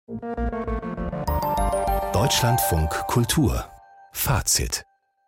Deutschlandfunk Kultur Fazit.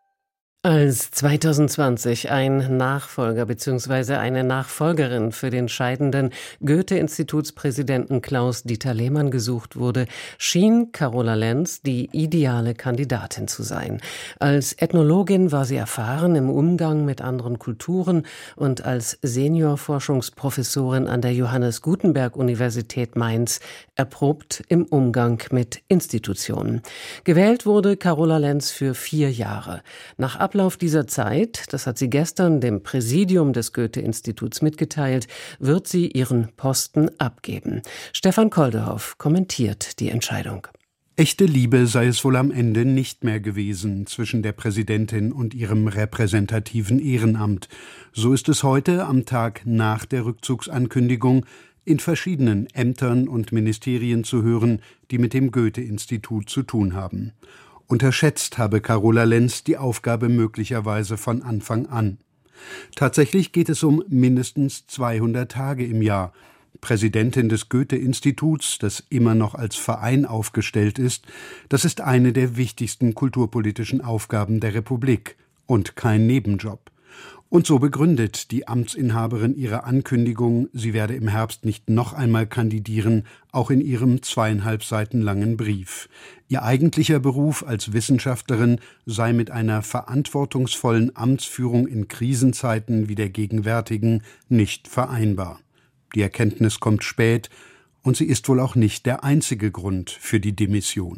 Als 2020 ein Nachfolger bzw. eine Nachfolgerin für den scheidenden Goethe-Institutspräsidenten Klaus-Dieter Lehmann gesucht wurde, schien Carola Lenz die ideale Kandidatin zu sein. Als Ethnologin war sie erfahren im Umgang mit anderen Kulturen und als Seniorforschungsprofessorin an der Johannes Gutenberg Universität Mainz erprobt im Umgang mit Institutionen. Gewählt wurde Carola Lenz für 4 Jahre. Nach Ablauf dieser Zeit, das hat sie gestern dem Präsidium des Goethe-Instituts mitgeteilt, wird sie ihren Posten abgeben. Stefan Koldehoff kommentiert die Entscheidung. Echte Liebe sei es wohl am Ende nicht mehr gewesen zwischen der Präsidentin und ihrem repräsentativen Ehrenamt. So ist es heute, am Tag nach der Rückzugsankündigung, in verschiedenen Ämtern und Ministerien zu hören, die mit dem Goethe-Institut zu tun haben. Unterschätzt habe Carola Lenz die Aufgabe möglicherweise von Anfang an. Tatsächlich geht es um mindestens 200 Tage im Jahr. Präsidentin des Goethe-Instituts, das immer noch als Verein aufgestellt ist, das ist eine der wichtigsten kulturpolitischen Aufgaben der Republik und kein Nebenjob. Und so begründet die Amtsinhaberin ihre Ankündigung, sie werde im Herbst nicht noch einmal kandidieren, auch in ihrem 2,5 Seiten langen Brief. Ihr eigentlicher Beruf als Wissenschaftlerin sei mit einer verantwortungsvollen Amtsführung in Krisenzeiten wie der gegenwärtigen nicht vereinbar. Die Erkenntnis kommt spät und sie ist wohl auch nicht der einzige Grund für die Demission.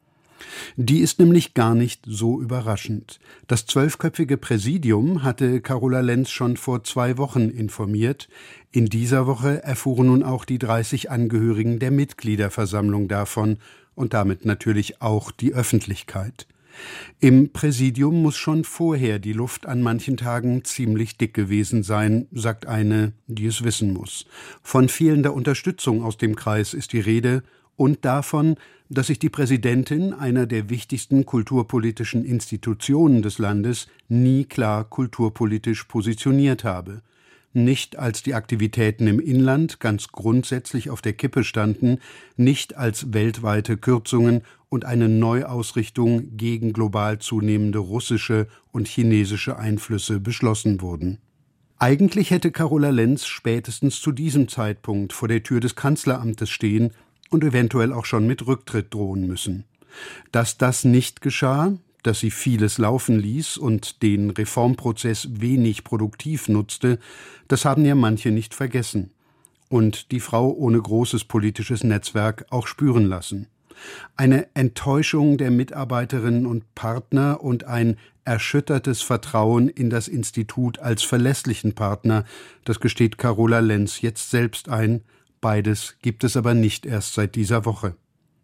Die ist nämlich gar nicht so überraschend. Das 12-köpfige Präsidium hatte Carola Lenz schon vor 2 Wochen informiert. In dieser Woche erfuhren nun auch die 30 Angehörigen der Mitgliederversammlung davon und damit natürlich auch die Öffentlichkeit. Im Präsidium muss schon vorher die Luft an manchen Tagen ziemlich dick gewesen sein, sagt eine, die es wissen muss. Von fehlender Unterstützung aus dem Kreis ist die Rede und davon, dass sich die Präsidentin einer der wichtigsten kulturpolitischen Institutionen des Landes nie klar kulturpolitisch positioniert habe. Nicht als die Aktivitäten im Inland ganz grundsätzlich auf der Kippe standen, nicht als weltweite Kürzungen und eine Neuausrichtung gegen global zunehmende russische und chinesische Einflüsse beschlossen wurden. Eigentlich hätte Carola Lenz spätestens zu diesem Zeitpunkt vor der Tür des Kanzleramtes stehen und eventuell auch schon mit Rücktritt drohen müssen. Dass das nicht geschah, dass sie vieles laufen ließ und den Reformprozess wenig produktiv nutzte, das haben ja manche nicht vergessen und die Frau ohne großes politisches Netzwerk auch spüren lassen. Eine Enttäuschung der Mitarbeiterinnen und Partner und ein erschüttertes Vertrauen in das Institut als verlässlichen Partner, das gesteht Carola Lenz jetzt selbst ein. Beides gibt es aber nicht erst seit dieser Woche.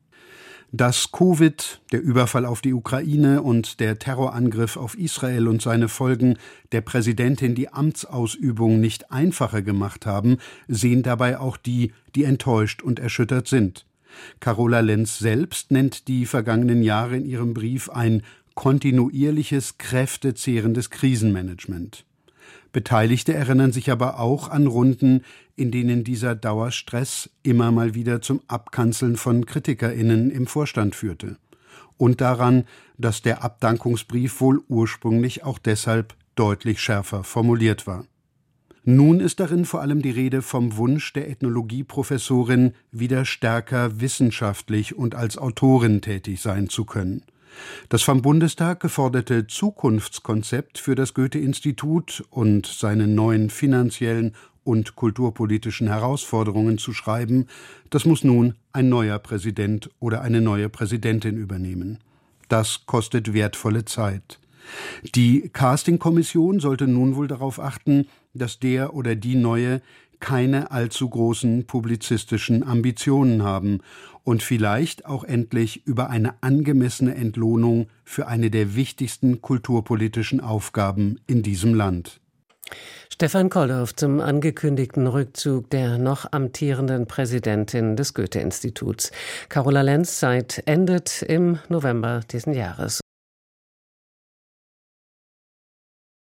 Dass Covid, der Überfall auf die Ukraine und der Terrorangriff auf Israel und seine Folgen der Präsidentin die Amtsausübung nicht einfacher gemacht haben, sehen dabei auch die enttäuscht und erschüttert sind. Carola Lenz selbst nennt die vergangenen Jahre in ihrem Brief ein kontinuierliches, kräftezehrendes Krisenmanagement. Beteiligte erinnern sich aber auch an Runden, in denen dieser Dauerstress immer mal wieder zum Abkanzeln von KritikerInnen im Vorstand führte. Und daran, dass der Abdankungsbrief wohl ursprünglich auch deshalb deutlich schärfer formuliert war. Nun ist darin vor allem die Rede vom Wunsch der Ethnologieprofessorin, wieder stärker wissenschaftlich und als Autorin tätig sein zu können. Das vom Bundestag geforderte Zukunftskonzept für das Goethe-Institut und seine neuen finanziellen und kulturpolitischen Herausforderungen zu schreiben, das muss nun ein neuer Präsident oder eine neue Präsidentin übernehmen. Das kostet wertvolle Zeit. Die Casting-Kommission sollte nun wohl darauf achten, dass der oder die Neue keine allzu großen publizistischen Ambitionen haben und vielleicht auch endlich über eine angemessene Entlohnung für eine der wichtigsten kulturpolitischen Aufgaben in diesem Land. Stefan Kollow zum angekündigten Rückzug der noch amtierenden Präsidentin des Goethe-Instituts. Carola Lenz' Zeit endet im November diesen Jahres.